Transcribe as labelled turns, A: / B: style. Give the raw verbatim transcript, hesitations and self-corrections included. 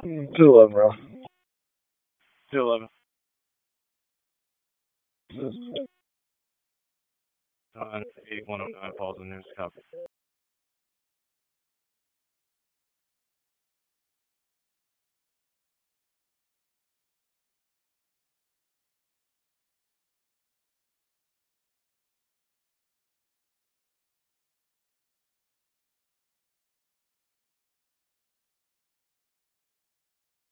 A: two eleven, bro.
B: two eleven. On eight one oh nine, Falls and News, copy.